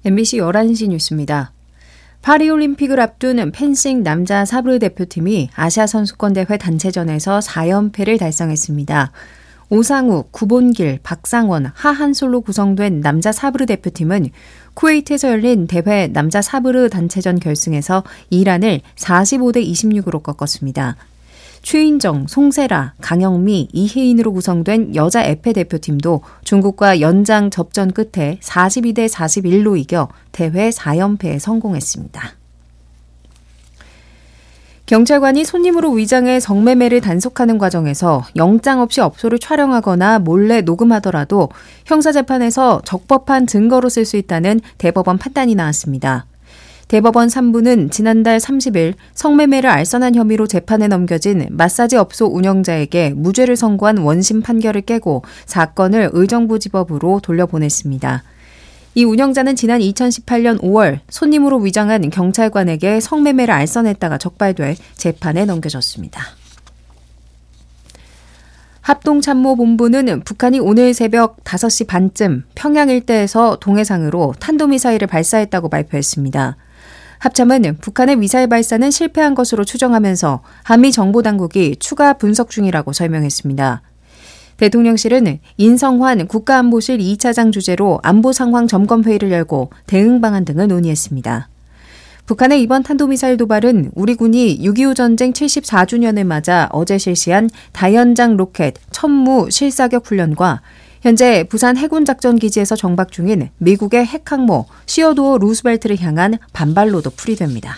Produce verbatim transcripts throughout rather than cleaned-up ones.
엠비씨 열한 시 뉴스입니다. 파리올림픽을 앞둔 펜싱 남자 사브르 대표팀이 아시아 선수권 대회 단체전에서 사 연패를 달성했습니다. 오상욱, 구본길, 박상원, 하한솔로 구성된 남자 사브르 대표팀은 쿠웨이트에서 열린 대회 남자 사브르 단체전 결승에서 이란을 사십오 대 이십육으로 꺾었습니다. 최인정, 송세라, 강영미, 이혜인으로 구성된 여자 에페 대표팀도 중국과 연장 접전 끝에 사십이 대 사십일로 이겨 대회 사 연패에 성공했습니다. 경찰관이 손님으로 위장해 성매매를 단속하는 과정에서 영장 없이 업소를 촬영하거나 몰래 녹음하더라도 형사재판에서 적법한 증거로 쓸 수 있다는 대법원 판단이 나왔습니다. 대법원 삼 부는 지난달 삼십 일 성매매를 알선한 혐의로 재판에 넘겨진 마사지 업소 운영자에게 무죄를 선고한 원심 판결을 깨고 사건을 의정부지법으로 돌려보냈습니다. 이 운영자는 지난 이천십팔 년 오월 손님으로 위장한 경찰관에게 성매매를 알선했다가 적발돼 재판에 넘겨졌습니다. 합동참모본부는 북한이 오늘 새벽 다섯 시 반쯤 평양 일대에서 동해상으로 탄도미사일을 발사했다고 발표했습니다. 합참은 북한의 미사일 발사는 실패한 것으로 추정하면서 한미 정보당국이 추가 분석 중이라고 설명했습니다. 대통령실은 인성환 국가안보실 이 차장 주재로 안보상황 점검회의를 열고 대응 방안 등을 논의했습니다. 북한의 이번 탄도미사일 도발은 우리 군이 육이오 전쟁 칠십사 주년을 맞아 어제 실시한 다연장 로켓 천무 실사격 훈련과 현재 부산 해군작전기지에서 정박 중인 미국의 핵항모 시어도어 루스벨트를 향한 반발로도 풀이됩니다.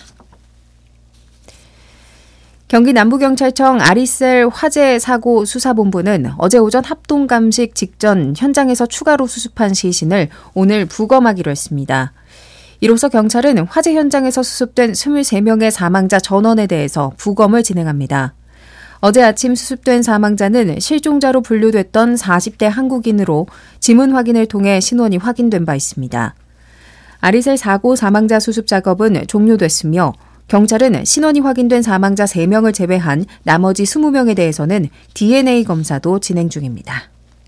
경기 남부경찰청 아리셀 화재 사고 수사본부는 어제 오전 합동감식 직전 현장에서 추가로 수습한 시신을 오늘 부검하기로 했습니다. 이로써 경찰은 화재 현장에서 수습된 이십삼 명의 사망자 전원에 대해서 부검을 진행합니다. 어제 아침 수습된 사망자는 실종자로 분류됐던 사십 대 한국인으로 지문 확인을 통해 신원이 확인된 바 있습니다. 아리셀 사고 사망자 수습 작업은 종료됐으며 경찰은 신원이 확인된 사망자 세 명을 제외한 나머지 이십 명에 대해서는 디엔에이 검사도 진행 중입니다.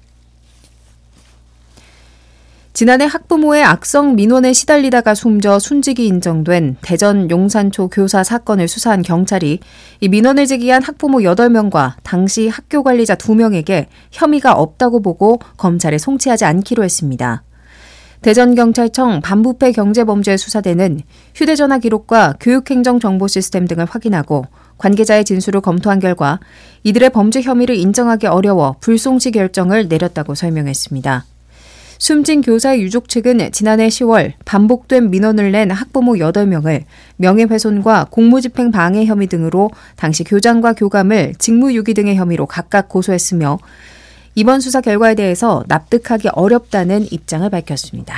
지난해 학부모의 악성 민원에 시달리다가 숨져 순직이 인정된 대전 용산초 교사 사건을 수사한 경찰이 이 민원을 제기한 학부모 여덟 명과 당시 학교 관리자 두 명에게 혐의가 없다고 보고 검찰에 송치하지 않기로 했습니다. 대전경찰청 반부패 경제범죄수사대는 휴대전화 기록과 교육행정정보 시스템 등을 확인하고 관계자의 진술을 검토한 결과 이들의 범죄 혐의를 인정하기 어려워 불송치 결정을 내렸다고 설명했습니다. 숨진 교사의 유족 측은 지난해 시월 반복된 민원을 낸 학부모 여덟 명을 명예훼손과 공무집행 방해 혐의 등으로 당시 교장과 교감을 직무유기 등의 혐의로 각각 고소했으며 이번 수사 결과에 대해서 납득하기 어렵다는 입장을 밝혔습니다.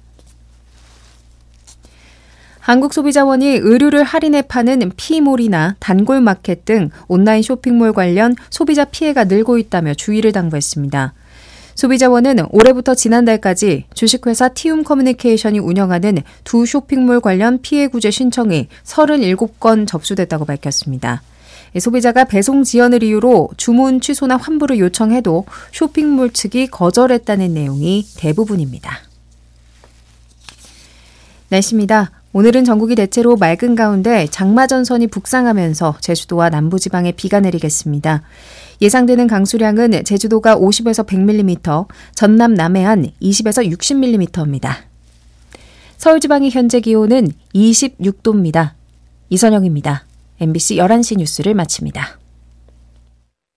한국소비자원이 의류를 할인해 파는 피몰이나 단골마켓 등 온라인 쇼핑몰 관련 소비자 피해가 늘고 있다며 주의를 당부했습니다. 소비자원은 올해부터 지난달까지 주식회사 티움 커뮤니케이션이 운영하는 두 쇼핑몰 관련 피해 구제 신청이 서른일곱 건 접수됐다고 밝혔습니다. 소비자가 배송 지연을 이유로 주문 취소나 환불을 요청해도 쇼핑몰 측이 거절했다는 내용이 대부분입니다. 날씨입니다. 오늘은 전국이 대체로 맑은 가운데 장마전선이 북상하면서 제주도와 남부지방에 비가 내리겠습니다. 예상되는 강수량은 제주도가 오십에서 백 밀리미터, 전남 남해안 이십에서 육십 밀리미터입니다. 서울지방의 현재 기온은 이십육 도입니다. 이선영입니다. 엠비씨 열한 시 뉴스를 마칩니다.